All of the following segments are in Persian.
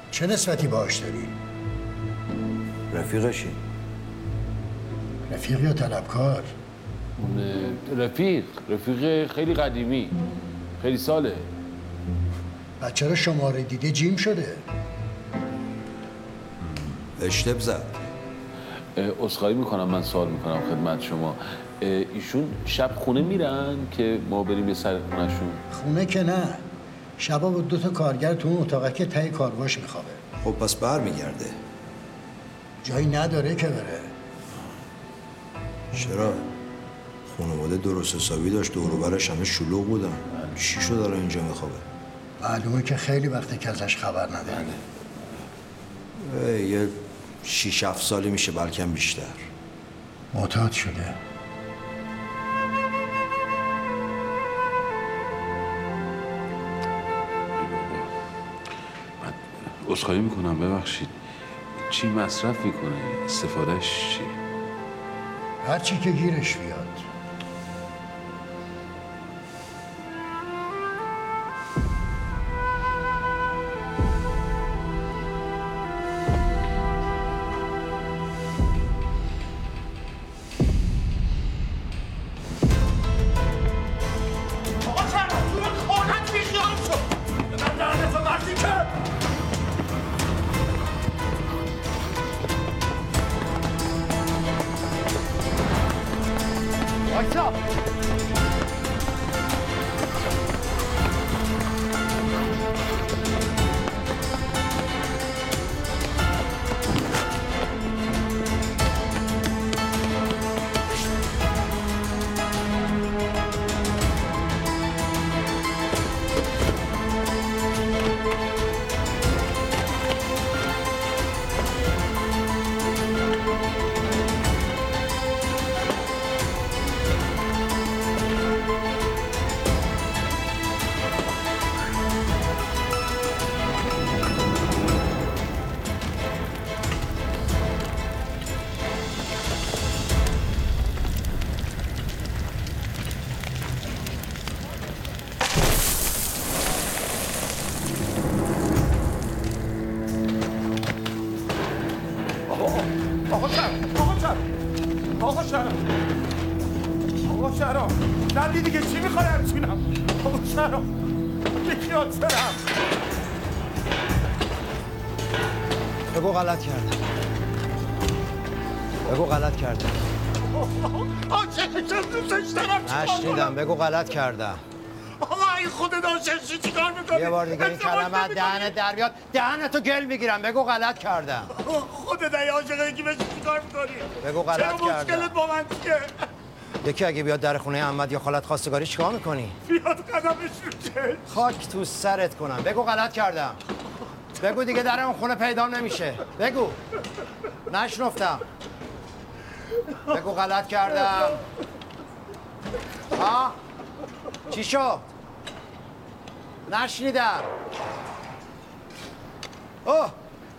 چه نسبتی باهاش داری؟ رفیقشی. رفیق یا طلبکار؟ رفیق خیلی قدیمی، خیلی ساله. بچه رو شماره دیده جیم شده. اشتب زد. عذرخواهی میکنم، من سوال میکنم خدمت شما. ایشون شب خونه میرن که ما بریم یه سر خونهشون؟ خونه که نه، شبا با 2 کارگر تو اون اتاقه که ته کارواش میخوابه. خب پس برمیگرده. جایی نداره که بره. چرا؟ خانواده درست حسابی داشت، دور و برش همه شلوغ بودن. چی شد داره اینجا میخوابه؟ معلومه که خیلی وقته که ازش خبر نداره. یه 6-7 سالی میشه، بلکه بیشتر. معتاد شده. عذرخواهی میکنم، ببخشید. چی مصرف میکنه؟ استفادهش چی؟ هر چی که گیرش بیاد. آقا شهرام ندی دیگه، چی میخوای همچینم؟ آقا شهرام بیخیال سرم. بگو غلط کردم. بگو غلط کردم. عاشقشم، دوستش دارم. نشنیدم. بگو غلط کردم. آقا این خودت عاشقشی چیکار میکنی؟ یه بار دیگه این کلمه دهنت در بیاد دهنتو گل میگیرم. بگو غلط کردم. خودت ای عاشق یکی بشی چیکار میکنی؟ بگو غلط کردم. چرا مشکلت با من چیه؟ یکی اگه بیاد در خونه احمد یا خالت خواستگاری چیکار میکنی؟ بیاد قدمش رو چه؟ خاک تو سرت کنم. بگو غلط کردم. بگو دیگه در اون خونه پیدا نمیشه. بگو. نشنفتم. بگو غلط کردم. ها؟ چی شد؟ نشنیدم. اوه.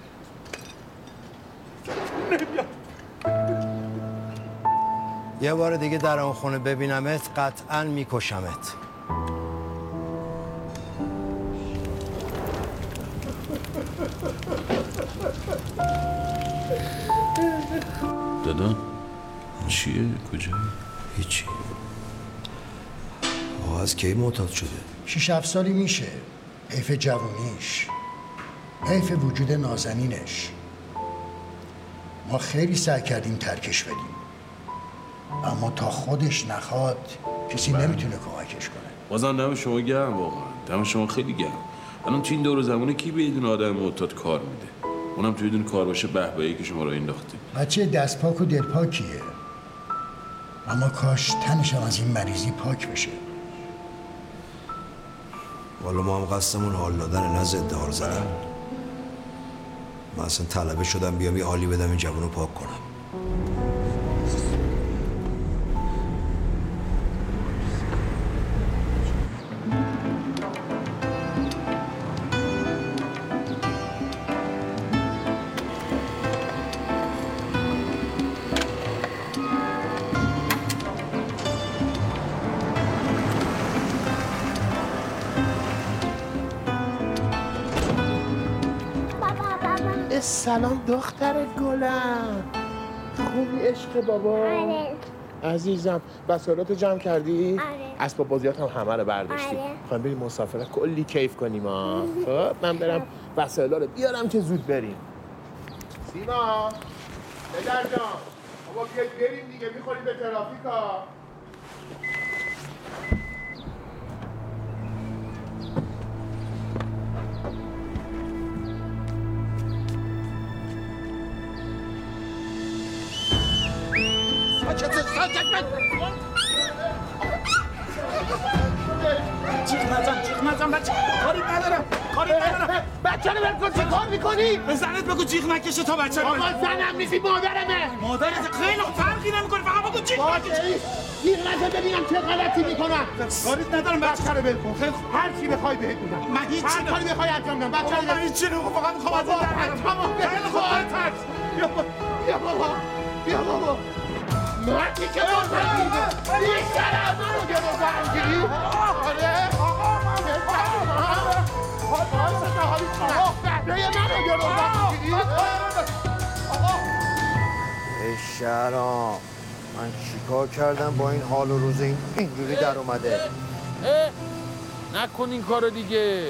یه بار دیگه در اون خونه ببینمت قطعاً میکشمت. دادا چیه؟ کجایی؟ هیچی. از کی معتاد شده؟ 6-7 سالی میشه. حیف جوونیش، حیف وجود نازنینش. ما خیلی سعی کردیم ترکش بدیم، اما تا خودش نخواد کسی نمیتونه کمکش کنه. بازم دم شما گرم، واقعا دم شما خیلی گرم. الان تو این دور زمونه کی به یه دونه آدم معتاد کار میده؟ اونم توی دونه کار باشه بهبهی که شما رو انداختیم. بچه دست پاک و دل پاکیه، اما کاش تنش هم از این مریضی پاک بشه. والا ما هم قصدمون حال دادن، نه ضد حال زدن. من اصلا طلبه شدم بیام یه حالی بدم این جوون رو پاک کنم. بابا سلام دختر گلم. خوبی عشق بابا؟ آره. عزیزم وسایلاتو جمع کردی؟ آره. اسباب بازیات هم همه رو برداشتی. آره. خواهیم بریم مسافرت کلی کیف کنیم ها. خب من برم وسایلا رو بیارم که زود بریم. سیما پدر جان بابا بیاید بریم دیگه، میخوریم به ترافیکا. جیغ نزن بچه کاری ندارم بچه رو بلکن چه کار میکنی؟ به زنت بگو جیغ نکشه تا بچه آقا زنم نیستی مادرمه. مادرت خیلی فرقی نمیکنه، فقط بگو جیغ نکشه. گیر نزن ببینم چه غلطی میکنم. کاری ندارم بچه رو بلکن. خیلی خوب هر چی بخوای بهت میدم. من هیچ هر کاری بخوای انجام بدم. بچه رو من هیچ نمیخوام، فقط میخوام از بابا تمام خیلی خوب بیا بابا مردی که بازم بیشترم منو گروزن گیری. آره آقا من بهترم باعث حالی کنم بهره منو گروزن گیری. ای شهرام، من چیکار کردم با این حال و روز اینجوری در اومده؟ نکن این کارو دیگه.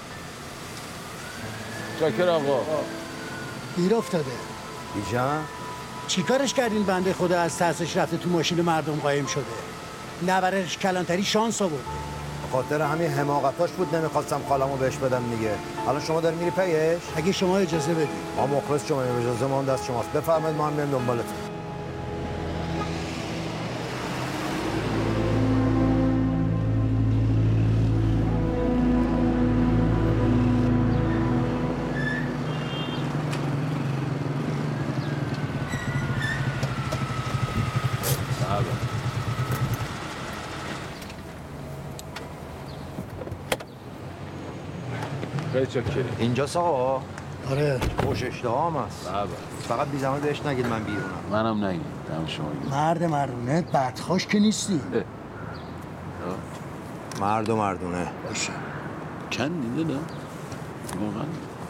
شاکر آقا. گیر افتاده. بیجان؟ چیکارش کردین بنده خدا از ترسش رفته تو ماشین مردم قایم شده؟ نبرش کلانتری شانس آورده. خاطر همین حماقتاش بود نمیخواستم خالمو بهش بدم دیگه. الان شما داری میری پیش؟ اگه شما اجازه بدید. ما مخلص شما، اجازه ما هم دست شماست. بفرمایید ما هم میایم دنبالتون. خیلی چکری. اینجاست آقا. آره. خوش اشتهام هست. فقط بی زحمت بهش نگید من بیرونم. منم نگید. دم شما گیر. مرد مردونه بدخواش که نیستی. مرد و مردونه. باشه. چند دیده واقعا؟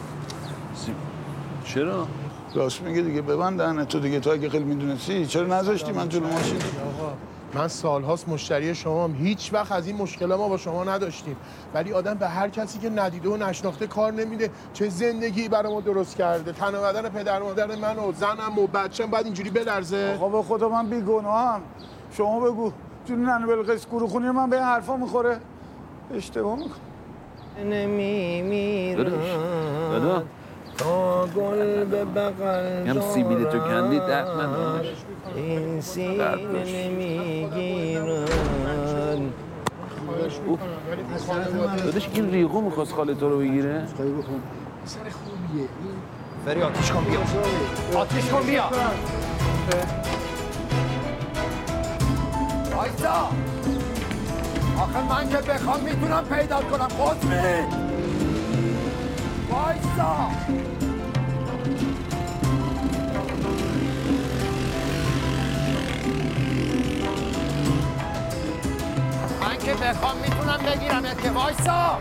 چرا؟ راست میگه دیگه، ببند دهنت تو دیگه. تو اگه خیلی میدونستی چرا نذاشتی من جلو ماشین؟ آقا من سالهاست مشتری شمام، هیچ وقت از این مشکل ما با شما نداشتیم، ولی آدم به هر کسی که ندیده و نشناخته کار نمیده. چه زندگی برای ما درست کرده، تن و بدن پدر مادر من و زنم و بچه‌م باید اینجوری بلرزه؟ آقا به خدا من بیگناهم. شما بگو جون ننه بلقیس گروخونی من به این حرفا میخوره؟ اشتباه میکنه. دادا تا گل به بغل هم سیبیل تو کندی درد نداشت. این سینه نمیگیرن. داداش این ریغو میخواست خاله تو رو بگیره؟ سر خوبیه. فری آتیش کن بیا. آتیش کن بیا. وایسا. آخه من که بخوام میتونم پیدا کنم. قطبی وایسا. من که بخوام میتونم بگیرم. که وایسا.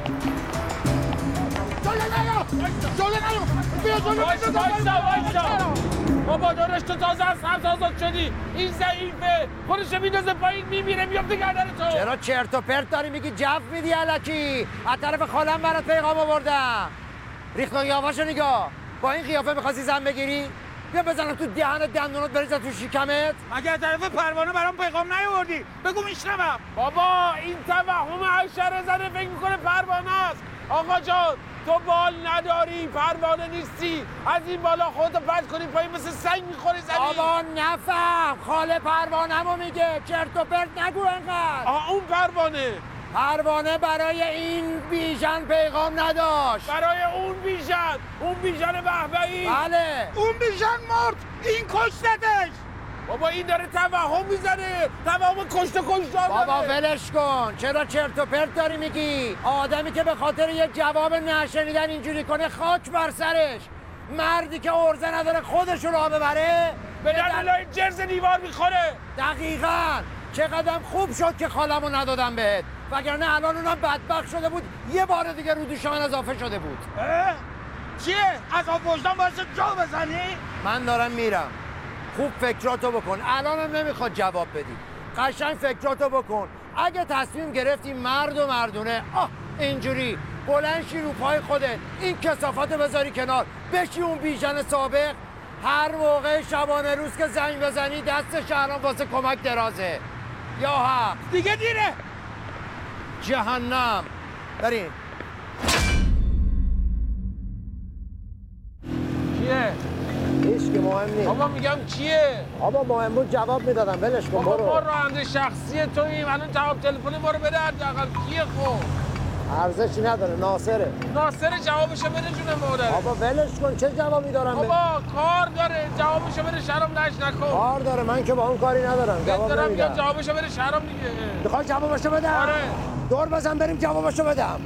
وایسا بابا دارش تو تازه از حبس آزاد شدی. این ضعیفه خودشو میندازه پایین میمیره میفته گردن تو. چرا چرت و پرت داری میگی؟ جو میدی الکی. از طرف خالم برات پیغام آوردم. ریخت و قیافه‌شو نگاه. با این قیافه می‌خواستی زن بگیری؟ بیا بزنم تو دهنت، دندونات بریزم تو شکمت. مگه از طرف پروانه برام پیغام نیاوردی؟ بگو میشنوم. بابا این توهم حشره زنه فکر میکنه پروانه است. آقا جان تو بال نداری، پروانه نیستی. از این بالا خودتو پرت کنی پایین مثل سنگ میخوری زمین. بابا نفهم، خاله پروانه‌مو میگه. چرت و پرت نگو انقدر. اون پروانه پروانه برای این بیژن پیغام نداشت. برای اون بیژن بهبهی. بله. اون بیژن مرد، این کشتتش. بابا این داره توهم میزنه، توهم کشته بابا ولش کن. چرا چرت و پرت داری میگی؟ آدمی که به خاطر یه جواب نشنیدن اینجوری کنه خاک بر سرش. مردی که عرضه نداره خودش رو راه ببره به دلایل جرز دیوار میخوره. دقیقاً. چقدر خوب شد که خالمو ندادم بهت، وگرنه الان اونم بدبخت شده بود، یه بار دیگه رو دوش من اضافه شده بود. چیه؟ از آب وجدان باعث جا بزنی؟ من دارم میرم. خوب فکراتو بکن. الانم نمیخواد جواب بدی. قشنگ فکراتو بکن. اگه تصمیم گرفتی مرد و مردونه اینجوری بلند شی رو پای خودت، این کثافت بذاری کنار، بشی اون بیژن سابق، هر موقع شبانه روز که زنگ بزنی دست شهرام واسه کمک درازه. یا حق دیگه دیره. جهنم. بریم. چیه؟ هیچ که مهم نیست. بابا میگم چیه؟ بابا مهم بود جواب میدادم، ولش کن. بابا برو. ما راننده شخصی توییم، الان جواب تلفن ما رو بده حداقل. کیه خب؟ ارزشی نداره. ناصره. ناصر جوابشو بده جون مادر. بابا ولش کن، چه جوابی دارم؟ بابا کار داره، جوابشو بده شرم لش نکن. کار داره، من که با اون کاری ندارم. جواب دارم نمیدم. میگم جوابشو بده شرم دیگه. میخوای جوابشو بدم؟ آره. دور بزن بریم جوابشو بدم.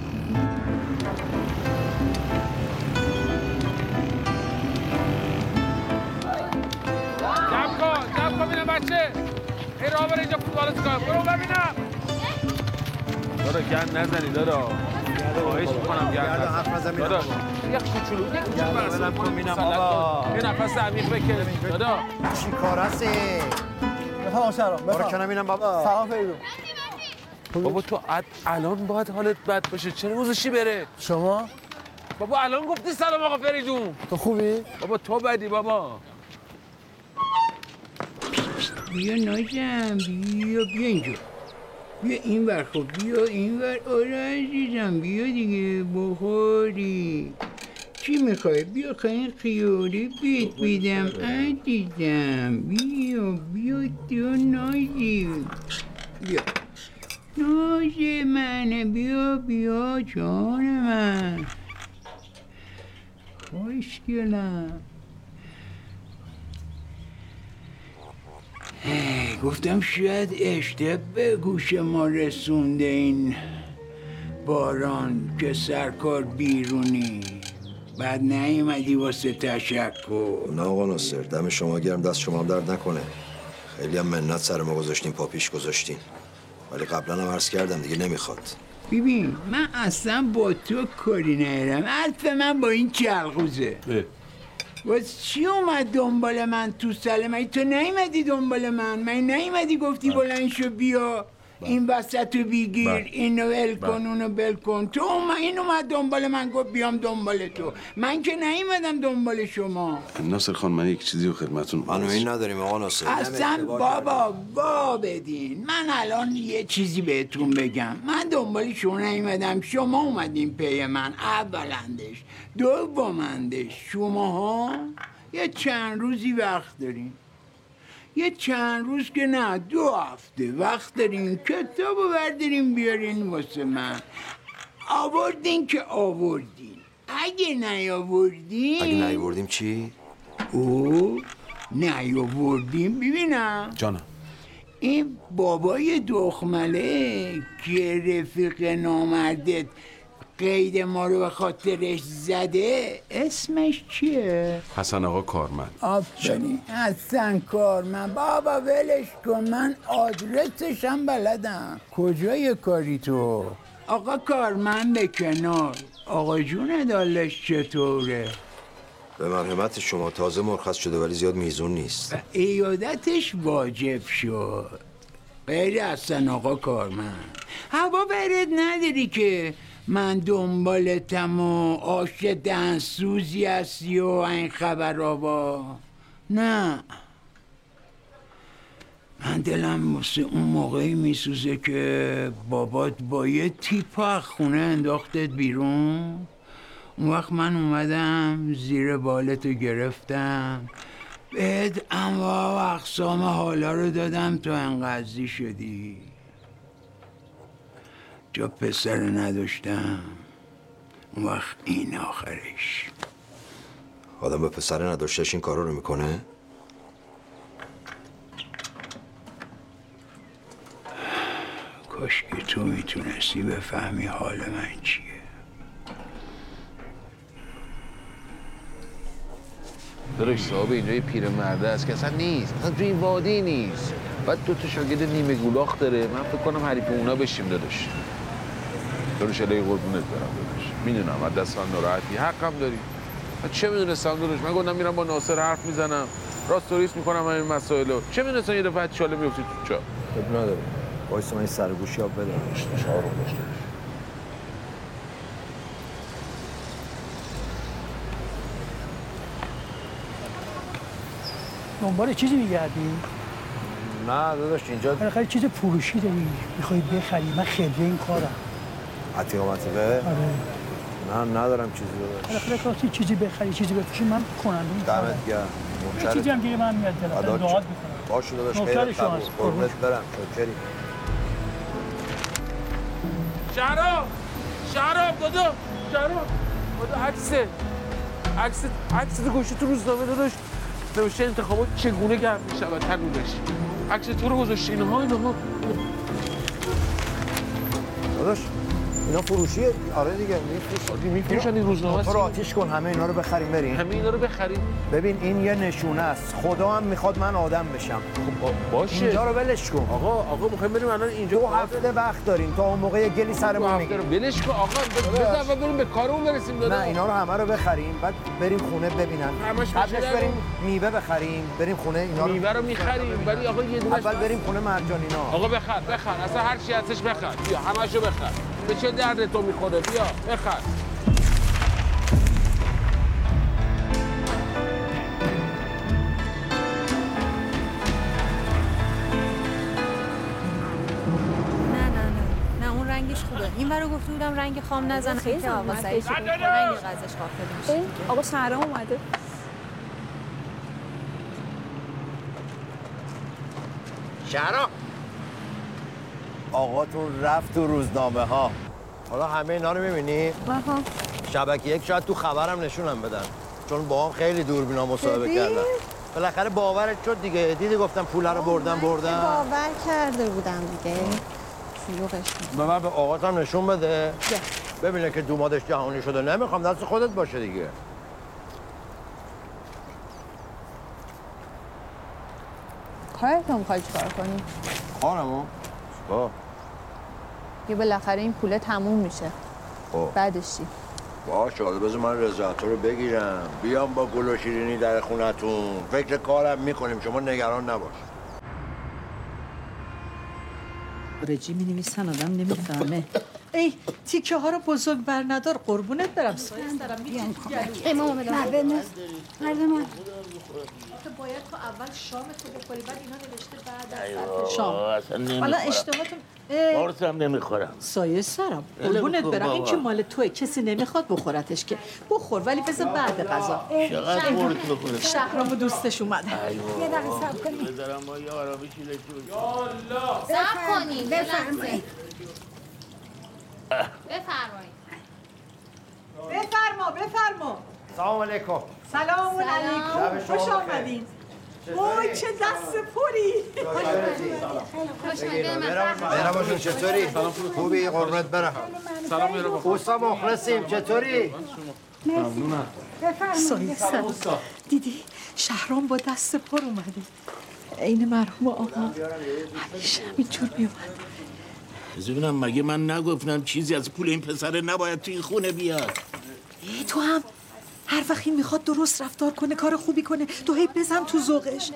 جمع کن ببینم بچه. این راه بره اینجا فوتبال کار. برو ببینم. دادا گند نزنی دادا. خواهش میکنم گند نزن. دادا یه کوچولو برسم کن ببینم بابا. یه نفس عمیق بکش. دادا چی کار هستی؟ بفهم شرام. برو کنم اینم بابا. سلام فریدون. بابا تو الان باید حالت بد باشه. چرا گذاشتی بره؟ شما؟ بابا الان گفتی سلام آقا فریدون. تو خوبی؟ بابا تو بدی بابا. بیا ناجم، بیا اینجا. بیا این ور. خب بیا این ور. آره عزیزم بیا دیگه بخوری. چی میخوای؟ بیا خیلی خیاری بیت بیدم عزیزم. بیا تو نازی. بیا ناز منه. بیا جان من. خوشگلم. گفتم شاید اشتباه به گوش ما رسونده این باران که سرکار بیرونی. بعد نیومدی واسه تشکر. نه آقا ناصر، دم شما گرم، دست شما هم درد نکنه. خیلی هم منت سر ما گذاشتین، پا پیش گذاشتین، ولی قبلا هم عرض کردم دیگه نمیخواد. ببین من اصلا با تو کاری ندارم. حرف من با این چلغوزه. واسه چی اومد دنبال من تو سله؟ من تو نیومدی دنبال من نیومدی گفتی بلند شو بیا این وسط رو بگیر، اینو ول کن اونو بل کن. تو این اومد دنبال من گفت بیام دنبال تو. من که نیومدم دنبال شما. ناصر خان من یک چیزی رو خدمتتون منو این نداریم آقا ناصر. اصلا بابا وا بدین. من الان یه چیزی بهتون بگم. من دنبال شما نیومدم، شما اومدین پی من. اولندش دومندش شماها یه چند روزی وقت دارین. یه چند روز که نه 2 هفته وقت دارین کتابو بردارین بیارین واسه من. آوردین که آوردین. اگه نیاوردیم چی؟ نیاوردیم ببینم جانم. این بابای دخمله که رفیق نامردت قید ما رو به خاطرش زده اسمش چیه؟ حسن آقا کارمند. آفرین حسن کارمند. بابا ولش کن، من آدرسش هم بلدم. کجای کاری تو؟ آقا کارمند به کنار. آقا جون دالش چطوره؟ به مرحمت شما تازه مرخص شده ولی زیاد میزون نیست. ایادتش واجب شد. غیر حسن آقا کارمند هوا برد نداری که من دنبالتم و آش دهنسوزی هستی و این خبرها با. نه من دلم واسه اون موقعی میسوزه که بابات با یه تیپ خونه انداختت بیرون. اون وقت من اومدم زیر بالتو گرفتم، بهت انواع و اقسام حالا رو دادم تو انقضی شدی. جا پسر نداشتم. اون وقت این آخرش. آدم به پسر نداشتش این کارا رو میکنه؟ کاش که تو میتونستی بفهمی حال من چیه. داداش صاحب اینجا یه پیرمرده است که اصلا نیست، اصلا تو این وادی نیست. بعد 2 تا شاگرد نیمه گولاخ داره. من فکر کنم حریف اونا بشیم داداش. داداش الهی قربونت برم داداش. میدونم از دست من ناراحتی، حقم داری. من چه میدونستم داداش؟ من گفتم میرم با ناصر حرف میزنم، راست و ریست میکنم همین مسائلو. چه میدونستم یه دفعه چاله میفتی تو چا؟ اب نداره. وایس من سرگوشی آب بده. شعار رو داشته. دنبال چیزی میگردی؟ نه داداش اینجا بالاخره چیز فروشی داری میخوای بخری. من خیلی این کارم. عتیقه متیقه؟ آره. نه ندارم چیزی داداش. بالاخره کاسی چیزی بخری چیزی بفروشی من کننده میکنم. دمت گرم. یه چیزی هم دیگه من میاد دلم. دعات میکنم. باشه داداش خیرت قبول. قربونت برم. شکری. شهرام دادا عکس تو گوشی تو روزنامه داداش نوشته انتخابات چگونه گرم میشود تنورش. عکس تو رو گذاشته اینها داداش اینا فروشیه. آره دیگه میفروشن این روزنامه. تو رو آتیش کن همه اینا رو بخریم بریم. همه اینا رو بخریم. ببین این یه نشونه است. خدا هم میخواد من آدم بشم. خب باشه. اینجا رو ولش کن. آقا میخوایم بریم الان اینجا. 2 هفته وقت داریم تا اون موقع گلی سرمون میگیره. ولش کن آقا. بذار بریم به کارمون برسیم دادا. نه اینا رو همه رو بخریم بعد بریم خونه ببینن. قبلش بریم میوه بخریم. بریم خونه اینا رو. میوه رو میخریم ولی آقا یه دونه اول بریم خونه مرجانینا. آقا بخر اصلا هر چی هستش بخر. بیا همشو بخر. به چه درد تو میخوره؟ بیا بخر. نه اون رنگش خوبه. این برای گفته بودم رنگ خام نزن. خیلی آقا سعید رنگ غزش غافل میشه. آقا شهرام اومده. شهرام آقاتون رفت تو روزنامه ها. حالا همه اینا رو می‌بینی؟ آها. شبکه 1 شاید تو خبرم نشونم بدن. چون با هم خیلی دوربینا مصاحبه کردن. بالاخره باورت شد دیگه. دیدی گفتم پول رو بردم. باور کرده بودم دیگه. به من به آقاتم نشون بده. ببینه که دومادش جهانی شده. نمیخوام دست خودت باشه دیگه. کارت هم می‌خوای چیکار کنی؟ خانمو؟ با یه بالاخره این پوله تموم میشه. بعدش چی؟ باشه حالا بذار من رضایت رو بگیرم. بیام با گل و شیرینی در خونتون. فکر کارم میکنیم. شما نگران نباش. رجی می نویسن آدم نمیفهمه. ای تیکه ها رو بزرگ بر ندار قربونت برم. سایز دارم میگم امام بدم. مرد من. آخه باید تو اول شام تو بخوری بعد اینا نوشته بعد از شام. حالا اشتهاتون قرصم نمیخورم. سایه سرم قربونت برم. این که مال توه کسی نمیخواد بخورتش که. بخور ولی بذار بعد غذا. چقدر قرص بخورم. شهرامو دوستش اومده. یه دقیقه صبر کنید. بذارم ما یه آرامشی بشون. صبر کنید. بفرمایید. بفرما. سلام علیکم. سلام علیکم. خوش آمدین. وای چه دست پری. مهربان جون چطوری؟ خوبی قربونت برم. سلام مهربان. اوستا مخلصیم. چطوری؟ ممنونم. سلام. دیدی شهرام با دست پر اومده. این مرحوم آقا همیشه همینجور میومد. ببینم مگه من نگفتم چیزی از پول این پسره نباید تو این خونه بیاد؟ تو هم هر وقت این میخواد درست رفتار کنه کار خوبی کنه تو هی بزن تو ذوقش.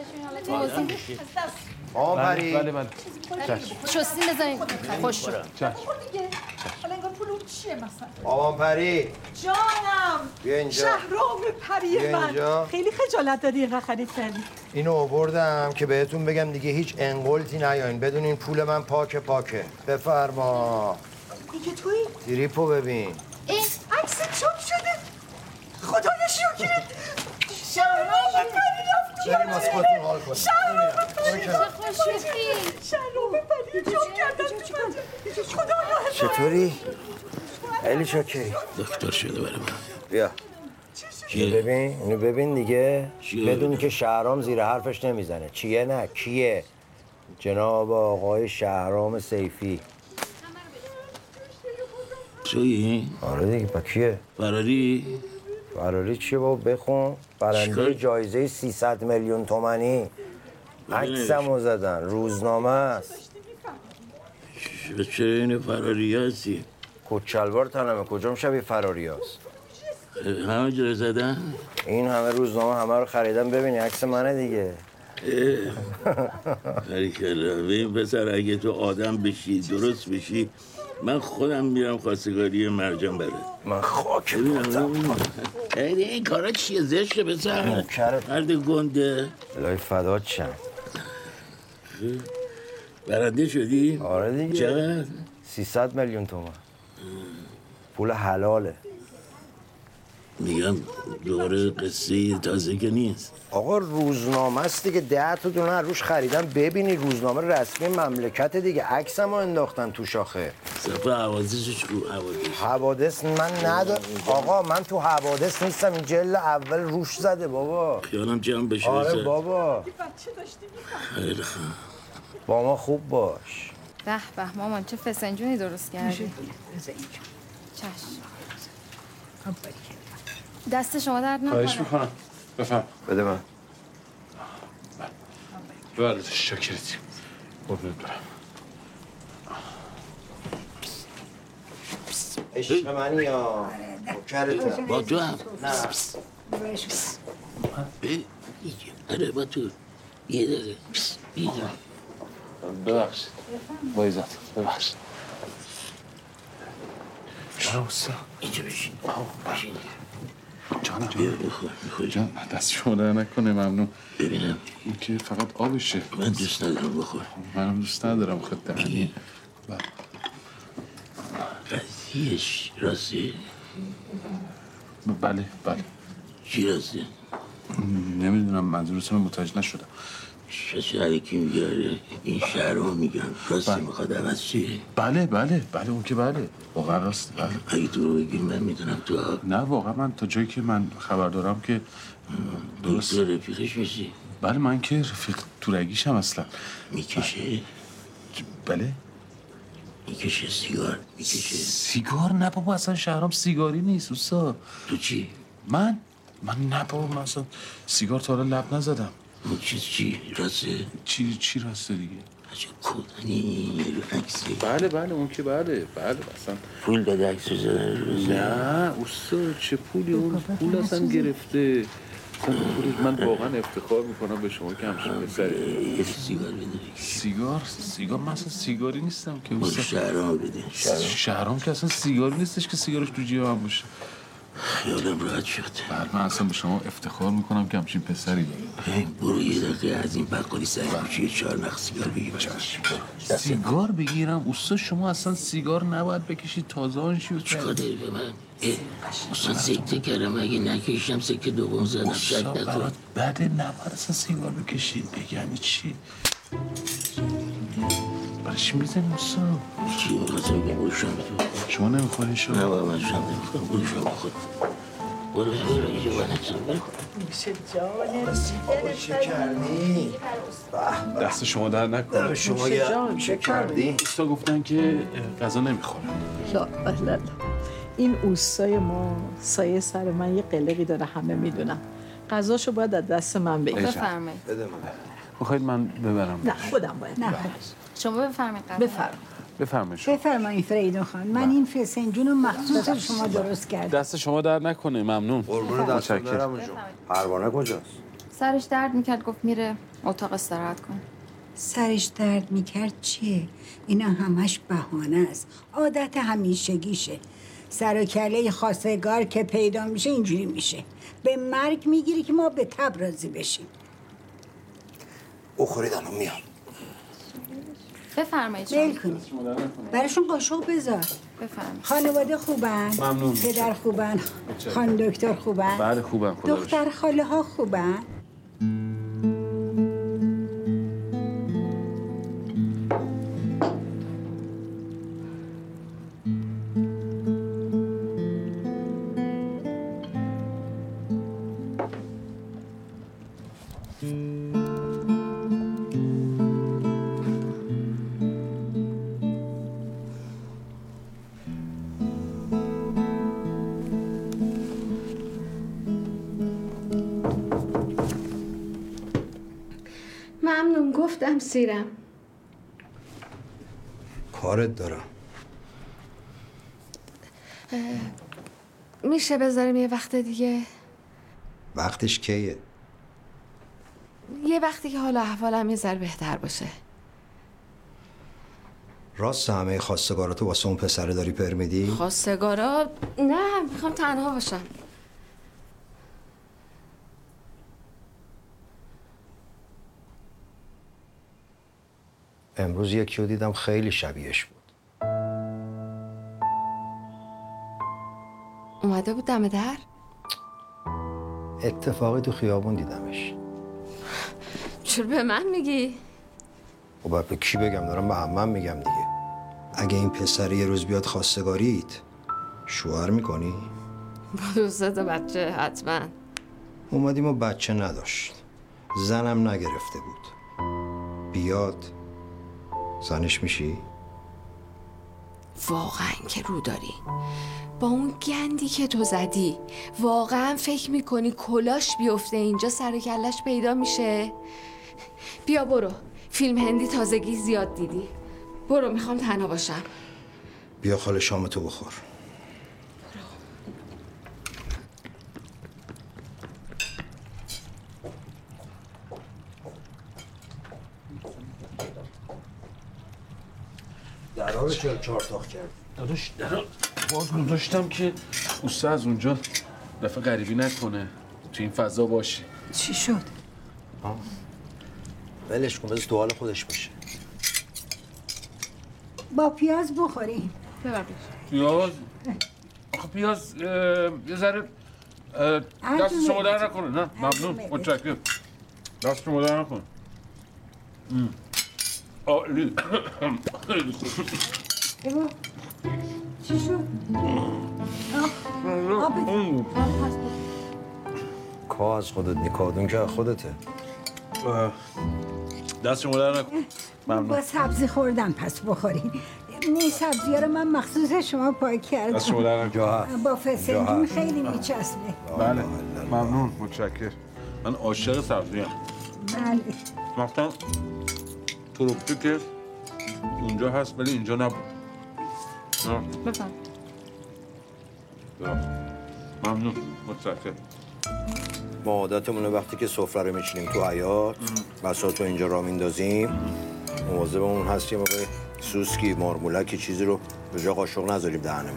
آفرین. بله. شستین بزنید. خوش شد. حالا انگار پول اون چیه مثلا؟ آبان پری. جانم. بیا اینجا. شهرام پری من. خیلی خجالت دادی اینقدر خرید کردی. اینو آوردم که بهتون بگم دیگه هیچ انقلتی نیاین. بدون این پول من پاکه. بفرما. دیگه تویی؟ تریپو ببین. عکس چاپ شده. خدایا شکرت. شهرام پری رفت. بریم از خودتون حال کنید. شهرام پری. خوشی. شهرام پری چاپ کردن. خدایا. چطوری؟ خیلی شکری. دکتر شده برای من. بیا. اینو ببین دیگه. بدون که شهرام زیر حرفش نمیزنه. چیه نه کیه؟ جناب آقای شهرام سیفی. تویی؟ آره دیگه با کیه؟ فراری چیه بابا بخون؟ برنده جایزه 300 میلیون تومانی. عکسمو زدن. روزنامه است. چرا این فراری هستی؟ کچلوار تنمه. کجام شبیه فراری هست؟ همه جا زدن؟ این همه روزنامه همه رو خریدم، ببینی عکس منه دیگه. باریکلا. ببین پسر، اگه تو آدم بشی درست بشی من خودم میرم خواستگاری مرجان برات. من خاک ببینم این کارا چیه؟ زشته پسر. مرد گنده. الهی فدات شم. برنده شدی؟ آره دیگه. چقدر؟ 300 میلیون تومان. پول حلاله. میگم دوباره قصه تازه که نیست. آقا روزنامه است دیگه، 10 تا دونه روش خریدم، ببینی روزنامه رسمی مملکت دیگه، عکسمو انداختن تو شاخه. صفحه حوادثش کو؟ حوادث من ندارم آقا، من تو حوادث نیستم، این جلد اول روش زده بابا. خیالم جمع بشه. آره بابا. خیلی خوب. با ما خوب باش. به به مامان چه فسنجونی درست کردی. چشم. دست شما درد نکنه. خواهش میکنم. بفهم. بده من. بله شاکرتیم. قربونت برم. عشق منی یا کرتم. با تو هم؟ نه. آره با تو. یه دقیقه. ببخشید. با عزت. ببخشید. جانم استاد. اینجا بشین. بشین. جانم. جان دست شما در نکنه، ممنون. ببینم. این که فقط آبشه. من دوست ندارم بخور. منم دوست ندارم خود دهنی. قضیهش راسته؟ بله. چی راسته؟ نمیدونم، منظورتون متوجه نشدم. شاشه علیکی میگه این شهر رو میگم راسته میخواد عوض چیه؟ بله اون که بله واقعا راست. بله اگه تو رو بگیر من میدونم تو نه واقعا من تا جایی که من خبر دارم که درست. تو رفیقش میشی؟ بله من که رفیق تورگیشم اصلا. میکشه؟ بله میکشه سیگار میکشه؟ سیگار نه بابا، اصلا شهرام سیگاری نیست اوستا. تو چی؟ من نه بابا، من اصلا سیگار تا حالا لب نزدم. اون چی راسته؟ چی راسته دیگه؟ عجب کودنی رو عکسی. بله اون که بله اصلا پول داده عکس زدن رو. نه اوستا چه پولی، اون پول اصلا گرفته. من واقعا افتخار میکنم به شما که همچین پسری. یه سیگار بداری. سیگار من اصلا سیگاری نیستم که. شهرام بده. شهرام که اصلا سیگاری نیستش که سیگارش تو جیب من باشه. خیالم راحت شد. من اصلا به شما افتخار میکنم که همچین پسری داریم. برو یه دقیقه از این بقالی سر کوچه 4 نخ سیگار بگیر. سیگار بگیرم؟ اوستا شما اصلا سیگار نباید بکشید، تازه آنشی. چیکار داری به من؟ اصلا سکته کردم، اگه نکشم سکه دوم زدم. شک نکن. بده نباید اصلا سیگار بکشید. بگم چی؟ برای چی میزنی اوستا؟ چی میخواستم بگم؟ برو شام بخور. شما نمیخوری شما؟ نه بابا من شام نمیخورم. برو شام بخور. برو اینجا بنکسم. میشه جانم. چه کردی؟ دست شما در نکنه. شما چه کردی؟ اوستا گفتن که غذا نمیخورن. لا این اوستای ما سایه سر من یه قلقی داره، همه میدونم. غذاشو باید از دست من بگیر. بفرمایید. بده من. میخواید من ببرم؟ نه خودم باید. نه شما بفرمایید. بفرمایید فریدون خان، من این فسنجون رو مخصوص شما درست کردم. دست شما در نکنه، ممنون. قربون دستت برم. پروانه کجاست؟ سرش درد میکرد گفت میره اتاق استراحت کن. سرش درد میکرد چیه؟ اینا همش بهانه است، عادت همیشگیشه. سر و کله خواستگار که پیدا میشه اینجوری میشه، به مرگ میگیری که ما به تب راضی بشیم. بخورید الان میام. بفرمایید. میل کنید براشون قاشق بذار. بفرمایید. خانواده خوبن؟ ممنون. پدر خوبن؟ خان دکتر خوبن؟ بله خوبم. دختر خاله ها خوبن؟ ممنون، گفتم سیرم. میشه بذاریم یه وقت دیگه؟ وقتش کیه؟ یه وقتی که حالا احوالم یه ذره بهتر باشه. راست همه خواستگاراتو واسه اون پسره داری پر میدی؟ خواستگارا؟ نه، میخوام تنها باشم. امروز یکی رو دیدم خیلی شبیهش بود. اومده بود دم در؟ اتفاقی تو خیابون دیدمش. چرا به من میگی؟ و باید به کی بگم؟ دارم به عمم میگم دیگه. اگه این پسر یه روز بیاد خواستگاریت شوهر میکنی؟ با دوست بچه حتما. اومدیم و بچه نداشت، زنم نگرفته بود. بیاد زنش میشی؟ واقعا که رو داری. با اون گندی که تو زدی واقعا فکر میکنی کلاش بیفته اینجا سر کلش پیدا میشه؟ بیا برو، فیلم هندی تازگی زیاد دیدی. برو، میخوام تنها باشم. بیا خاله شامتو بخور. درها رو چرا چارتاخ کرد؟ داداش درها باز گذاشتم که اوسته از اونجا دفعه غریبی نکنه، تو این فضا باشی. چی شد؟ ولش کن، بذار تو حال خودش باشه. با پیاز بخوریم. پیاز؟ آخه پیاز یه ذره دست شما در نکنه. نه ممنون، متشکرم. دست شما در نکنه. عالی. خیلی خوب. چی شد؟ کا از خودت نیکادون که خودته. دست شما در نکن. ممنون. با سبزی خوردم پس بخورین. این سبزی ها رو من مخصوص شما پاک کردم. دست شما در نکن. با فسنجون خیلی میچسبه. بله ممنون، متشکرم. من عاشق سبزی ام. بله. مثلا تروپی که اونجا هست ولی اینجا نبود. بفهم. ممنون، متشکرم. ما عادتمونه وقتی که سفره رو میچینیم تو حیاط، بساطو اینجا را میندازیم، مواظبمون هستیم موقع سوسکی، مارمولکی چیزی رو به جا قاشق نذاریم دهنمون.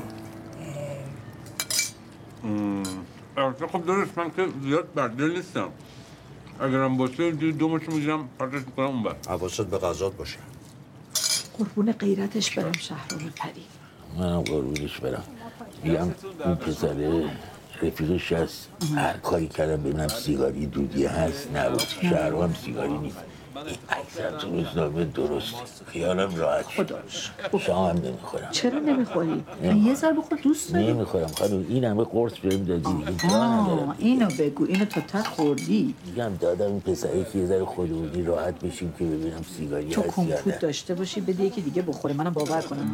خب درست، من که زیاد بردل نیستم. اگرم باشه دومشو میگیرم پرتش میکنم اون بر. حواست به غذات باشه. قربون غیرتش برم شهرام پری. منم قربونش برم. میگم این پسره رفیقش هست، هر کاری کردم ببینم سیگاری دودی هست نبود. شهرام هم سیگاری نیست. اکثر تو روزنامه درست، خیالم راحت شد. شام هم نمیخورم. چرا نمیخوری؟ یه ذره بخور، دوست داری؟ نمیخورم خانم، این همه قرص بهم دادی دیگه جا ندارم. اینو بگو، اینو تا ته خوردی. میگم دادم این پسره که یه ذره خودمونی راحت بشیم که ببینم سیگاری تو هست یا نه. کمپوت داشته باشی بده یکی دیگه بخوره، منم باور کنم.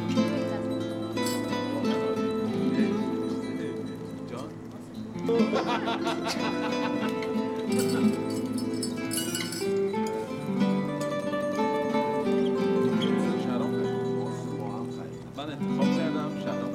من انتخاب کردم شهرام.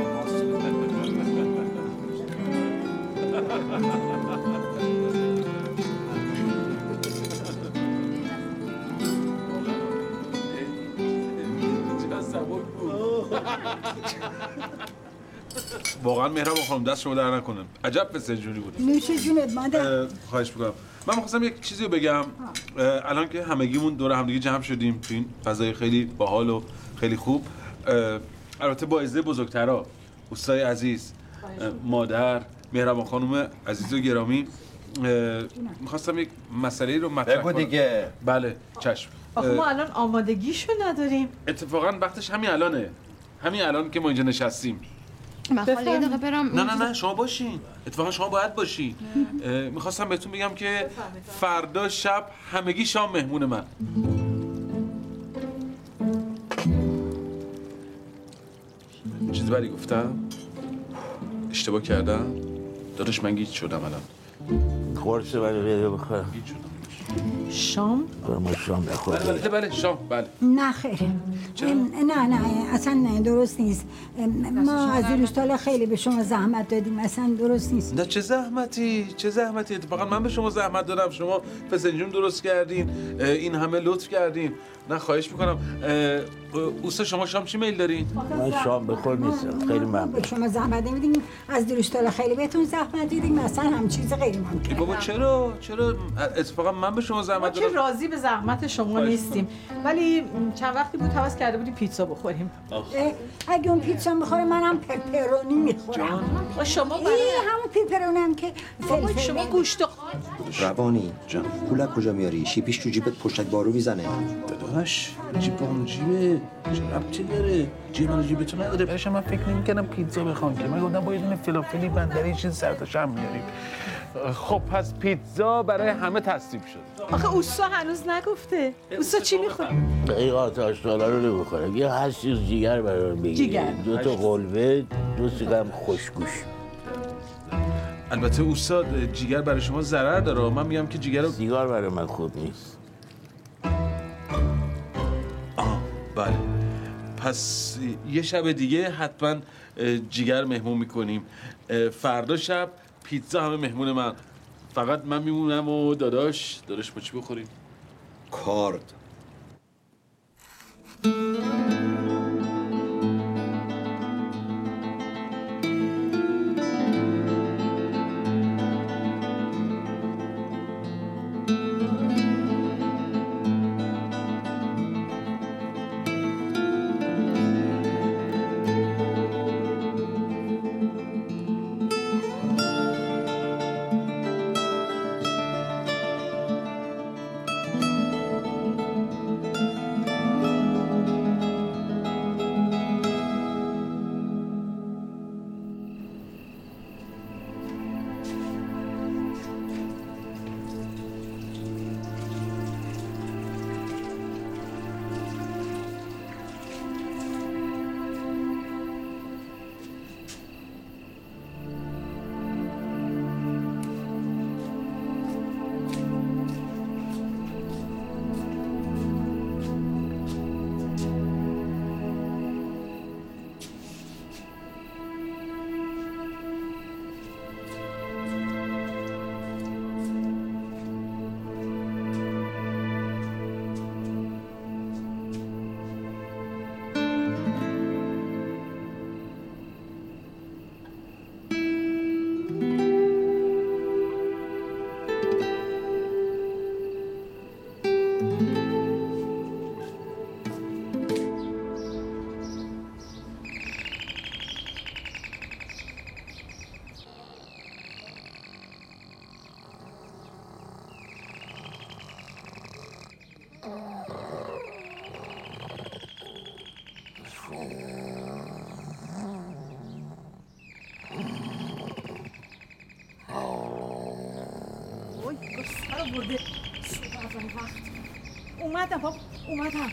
واقعا مهربان خانم، دست شما در نکنم. عجب فسنجونی بود. نوش جونت مادر. خواهش میکنم. من می‌خواستم یک چیزی رو بگم. الان که همگیمون دور همدیگه جمع شدیم تو این فضای خیلی باحال و خیلی خوب، البته با عزت بزرگترا، اوستای عزیز، مادر، مهربان خانم عزیز و گرامی، می‌خواستم یک مسئله رو مطرح کنم. بگو دیگه. بله چشم. آخه ما الان آمادگیشو نداریم. اتفاقا وقتش همین الانه. همین الان که ما اینجا نشستیم. من خاله یه دقیقه برم. نه شما باشین. اتفاقا شما باید باشین. میخواستم بهتون بگم که فردا شب همگی شام مهمون من. چیزی بدی گفتم؟ اشتباه کردم؟ داداش من گیج شدم الان. قرص برای غیره بخورم. گیج شدم. شام؟ ما شام بخوریم. بله شام بله. نه خیر. نه اصلا درست نیست. ما از این روزتالا خیلی به شما زحمت دادیم، اصلا درست نیست. نه چه زحمتی اتفاقا من به شما زحمت دادم، شما فسنجون درست کردین، این همه لطف کردین. نه خواهش میکنم. اوستا شما شام چی میل دارین؟ من شام بخور نیستم، خیلی ممنون. به شما زحمت نمیدیم، از دیروزتالا خیلی بهتون زحمت دیدیم، اصلا هم چیز غیر ممکنه. بابا چرا اتفاقا من به شما زحمت دادم. ما که راضی به زحمت شما نیستیم، ولی چند وقتی بود هوس کرده بودیم پیتزا بخوریم. اگه اون پیتزا میخوره منم پپرونی میخورم. شما همون پپرونی هم که فلفل شما گوشت روانی جان پول کجا میاری؟ شیپیش تو جیبت پشتک بارو میزنه. داداش جیب اون جیبه چه ربطی داره؟ جیب من جیب تو نداره. برش من فکر نمی‌کردم پیتزا بخوام که من گفتم با یه دونه فلافلی بندری چیز سر تا شم میاریم. خب پس پیتزا برای همه تصدیق شد. آخه اوستا هنوز نگفته. اوستا چی میخوره؟ این آتاش‌دالا رو نمیخورم. یه 8 چیز جیگر برای من بگیر. جیگر 2 تا قلوه، 2 سیگم خوشگوش. البته استاد جیگر برای شما ضرر داره. من میگم که جیگر رو سیگار برای من خوب نیست. بله. پس یه شب دیگه حتما جیگر مهمون میکنیم. فردا شب پیتزا همه مهمون من. فقط من میمونم و داداش با چی بخوریم؟ کارد. اومدم.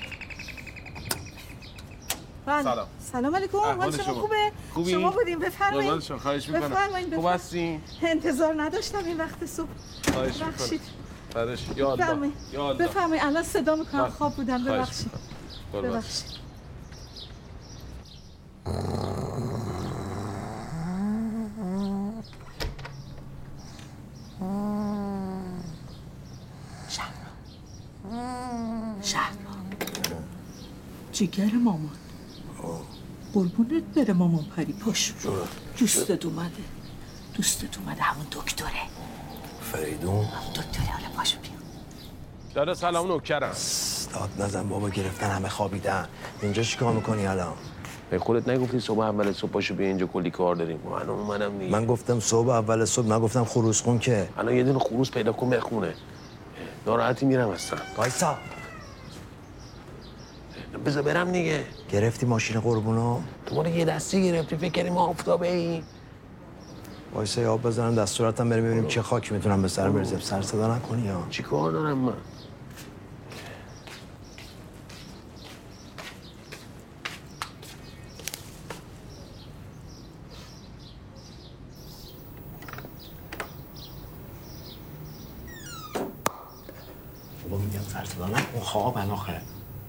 سلام. سلام علیکم. حال شما خوبه؟ خوبی؟ شما بودیم بفرمایید. قربان خواهش میکنم. بفرمایید. خوب هستین؟ انتظار نداشتم این وقت صبح. خواهش میکنم. ببخشید. فرش یا الله. یا الله. بفرمایید. الان صدا میکنم خواب بودم ببخشید. ببخشید. جیگر مامان قربونت بره مامان پری پاش دوستت اومده همون دکتره فریدون دکتره حالا پاشو بیا دادا سلام نوکرم. داد نزن بابا گرفتن همه خوابیدن. اینجا چیکار میکنی الان؟ به خودت نگفتی صبح اول صبح پاشو بیا اینجا کلی کار داریم. من اومدم دیگه. من گفتم صبح اول صبح، نگفتم خروس خون که. الان یه دونه خروس پیدا کن بخونه. ناراحتی میرم هستم. وایسا. بذار برم دیگه. گرفتی ماشین قربونو؟ تو ما یه دستی گرفتی فکر کردیم ما آفتابه ای. وایسا یه آب بزنم دستوراتم بریم ببینیم چه خاکی میتونم به سرم بریزم. سر صدا نکنی ها. چی کار دارم من؟ صدا نکن خواب الاخره.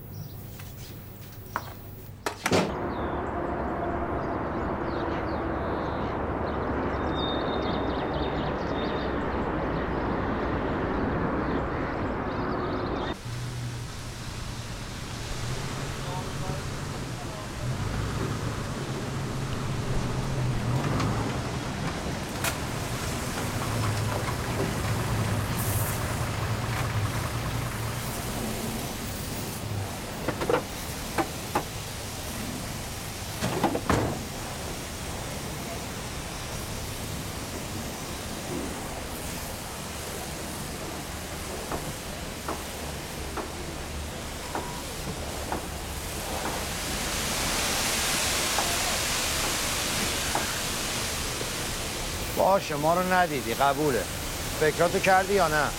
باشه ما رو ندیدی قبوله. فکراتو کردی یا نه؟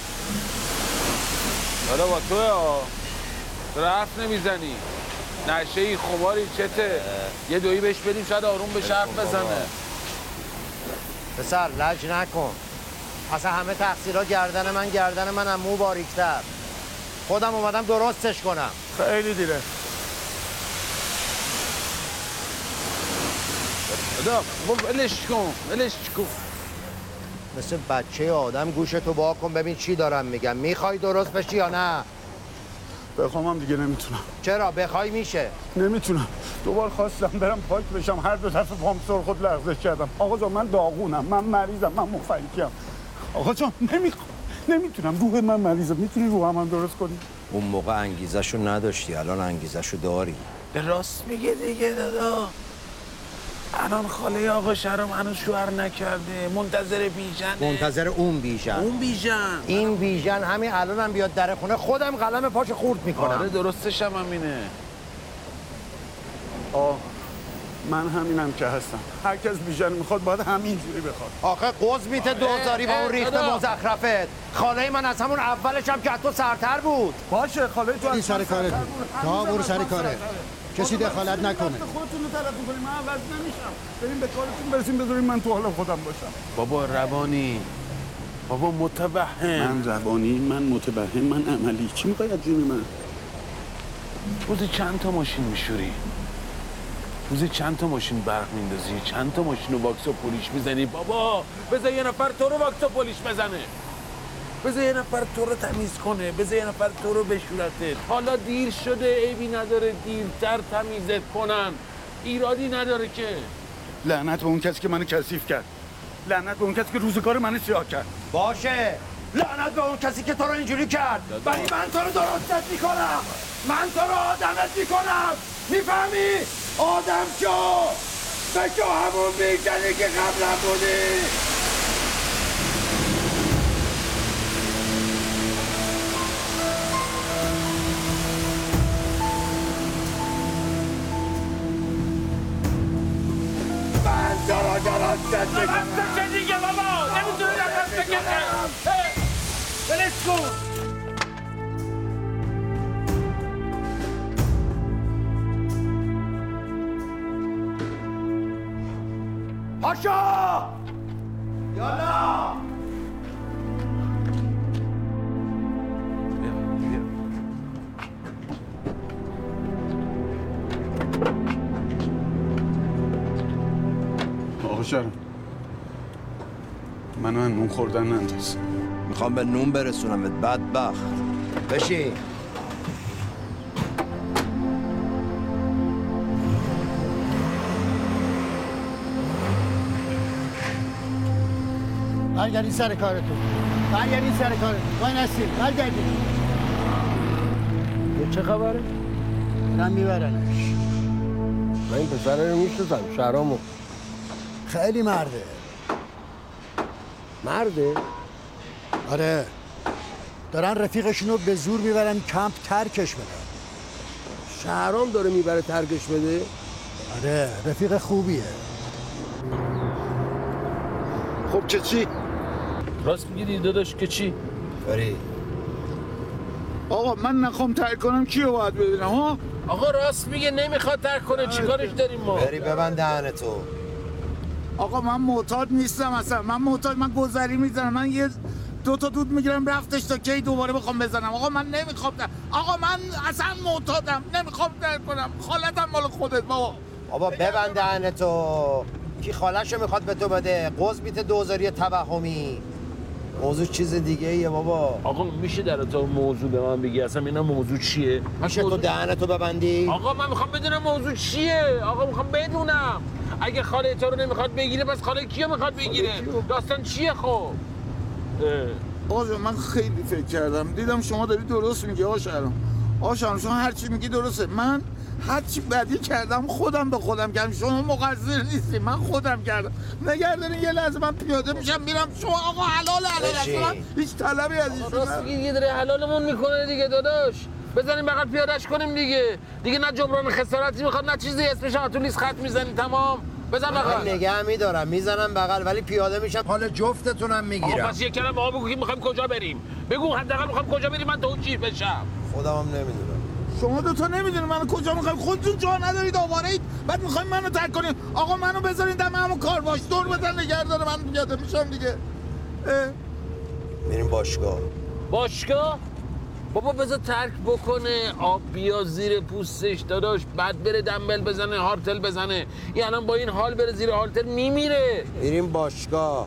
حالا با توه ها تو حرف نمیزنی نشهی خماری چته یه دویی بهش بدیم شاید آروم بشه حرف بزنه. پسر لج نکن. اصلا همه تقصیرها گردن من هم مو باریکتر. خودم اومدم درستش کنم. خیلی دیره. ولش کن مثل بچه آدم گوشتو وا کن ببین چی دارم میگم. میخوای درست بشی یا نه؟ بخوامم دیگه نمیتونم. چرا؟ بخوای میشه. نمیتونم. دوبار خواستم برم پاک بشم هر دو دفعه پام سر خود لغزش کردم. آقا جان من داغونم، من مریضم، من مفلکیم. آقا جان نمیتونم. روح من مریضه. میتونی روحم درست کنی؟ اون موقع انگیزشو نداشتی، الان انگیزشو داری. به راست میگه دیگه دادا. الان خاله آقا شهرام هنوز شوهر نکرده، منتظر بیژنه. منتظر اون بیژن. این بیژن همین الانم بیاد در خونه خودم قلم پاش خورد میکنم. آره درستش هم همینه. من همینم که هستم. هر کس بیژن میخواد باید همینجوری بخواد. آخه قوز میته دوزاری با اون ریخت مزخرفت. خاله من از همون اولش هم که تو سرتر بود. باشه خاله تو از سر کارت. تا برو سر کاره. کسی دخالت نکنه. خودتون رو طرف می‌کنید من عوض نمیشم. بریم به کارتون برسیم بذاریم من تو حال خودم باشم. بابا روانی. بابا متوهم. من روانی، من متوهم، من عملی. چی می‌خوای از جون من؟ روزی چند تا ماشین میشوری؟ روزی چند تا ماشین برق میندازی؟ چند تا ماشین رو واکس و پولیش میزنی؟ بابا بذار یه نفر تو رو واکس و پولیش بزنه. بذار یه نفر تو رو تمیز کنه. بذار یه نفر تو رو بشورتت. حالا دیر شده، عیبی نداره دیرتر تمیزت کنن. ایرادی نداره که. لعنت به اون کسی که منو کثیف کرد. لعنت به اون کسی که روزگار منو سیاه کرد. باشه. لعنت به اون کسی که تو رو اینجوری کرد. ولی من تو رو درستت میکنم. من تو رو آدمت میکنم. میفهمی؟ آدم شو. بشو همون بیژنی که قبلا بودی. چه دیگه بابا نمیتونی نفس بکشه. ولش کن. پاشا یالا آقا شهرام منو نون خوردن ننداز. میخوام به نون برسونمت بدبخت. بشین. برگردین سر کارتون. برگردین سر کارتون. وای نستید. برگردین. چه خبره؟ دارن میبرنش. من این پسره رو میشناسم شهرامو. خیلی مرده. مرده؟ آره. دارن رفیقشونو به زور میبرن کمپ ترکش بدن. شهرام داره میبره ترکش بده؟ آره رفیق خوبیه. خب که چی؟ راست میگی داداش که چی؟ فرید آقا من نخوام ترک کنم کیو باید ببینم ها؟ آقا راست میگه نمیخواد ترک کنه چیکارش داریم ما؟ بری ببند دهنتو. آقا من معتاد نیستم اصلا. من گذری میزنم. من یه 2 تا دود میگیرم رفتش تا کی دوباره بخوام بزنم. آقا من نمیخوام آقا من اصلا معتادم، نمیخوام درک کنم. خالتم مال خودت بابا ببند دهنتو. کی خالشو میخواد به تو بده؟ قوز بیت دوزاری توهمی. موضوع چیز دیگه ایه بابا. آقا میشه در تو موضوع به من بگی اصلا اینا موضوع چیه؟ میشه تو دهنتو ببندی؟ آقا من میخوام بدونم موضوع چیه. آقا میخوام بدونم. اگه خاله تو رو نمیخواد بگیره پس خاله کیو میخواد بگیره؟ داستان چیه خب؟ آقا من خیلی فکر کردم، دیدم شما داری درست میگی آقا شهرام. شما هر چی میگی درسته. من هر چی بدی کردم خودم به خودم کردم. شما مقصر نیستی، من خودم کردم. نگردن یه لحظه من پیاده میشم میرم. شما آقا حلال اصلا هیچ طلبی از ایشون راست میگی، یه داره حلالمون میکنه دیگه داداش. بزنیم بغل پیادهش کنیم دیگه نه جبران خسارتی میخواد نه چیزی اسمش تو لیست خط میزنی. تمام بزن بغل. من نگه میدارم میزنم بغل ولی پیاده میشم حال جفتتونم میگیرم. پس یک کلمه آقا بگو که میخوایم کجا بریم. بگو حداقل میخوایم کجا بریم من توجیه بشم. خودم هم نمیدونم. شما دوتا نمیدونید من کجا میخوایم. خودتون جا ندارید آوارید بعد میخوایم منو ترک کنید. آقا منو بذارید دم همون کار باش. دور بزن نگه داره من پیاده میشم دیگه. میریم باشگاه؟ بابا بذار ترک بکنه. آب بیا زیر پوستش داداش. بعد بره دنبل بزنه، هارتل بزنه. این الان با این حال بره زیر هارتل میمیره. میریم باشگاه.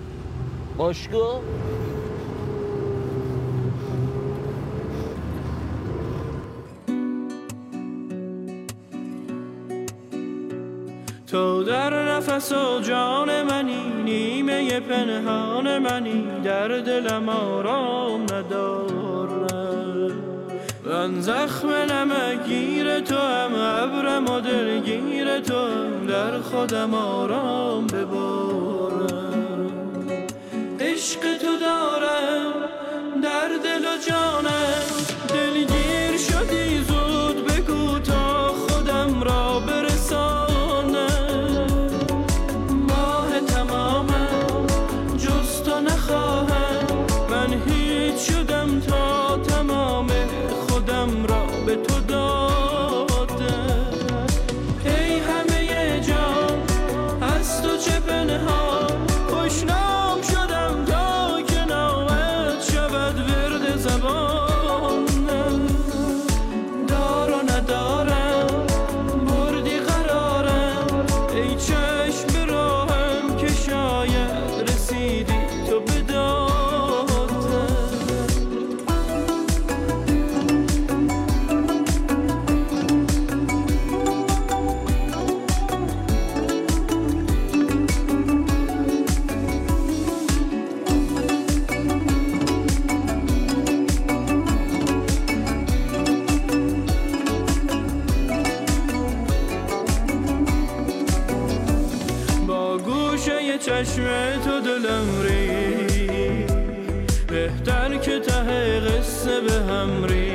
تو در نفس و جان منی، نیمه پنهان منی، در دلم آرام ندارم. من زخم نمکگیر تو هم، ابرم و دلگیر تو هم، در خودم آرام ببارم. عشق تو دارم در دل و جانم، دلگیر شدی زود بگو تا خودم را برسانم. نخواهم من هیچ شدم تا تمام خودم را به تو دادم. ای همه جان از تو چه پنهان، خوشنام شدم تا که نامت شود ورد زبانم. دار و ندارم بردی قرارم، ای چشم راهم که شاید رسیدی تو به دادم. با گوشه چشم تو دلم ری، بهتر که ته قصه به هم ری.